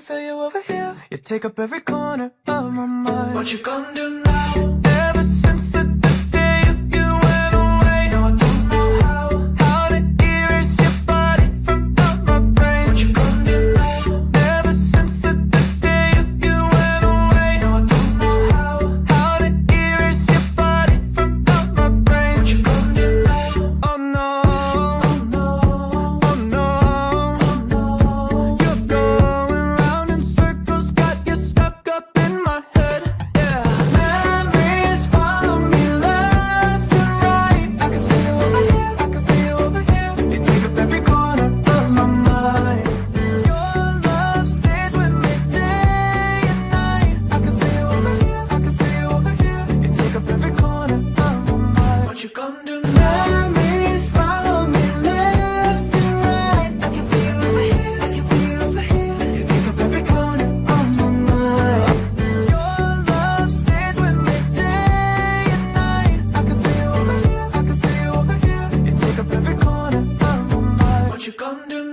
can feel you over here. You take up every corner of my mind. What you gonna do now? Ever since the day you went away, no, I don't know how to erase your body from out my brain. What you gonna do now? Ever since the day you went away, no, I don't know how to erase your body from out my brain. What you gonna do now? Oh no, oh no, oh no, oh no. You're going round in circles, got you stuck up in my head. Yeah, memories follow me left and right. I can feel you over here, I can feel you over here. You take up every corner of my mind. Your love stays with me day and night. I can feel you over here, I can feel you over here. You take up every corner of my mind. What you gonna do now? Memories follow me left and right. I can feel you over here, I can feel you over here. You take up every corner of my mind. Your love stays with me day and night. I can feel you over here, I can feel you over here. You take up every corner of my mind. What you gonna do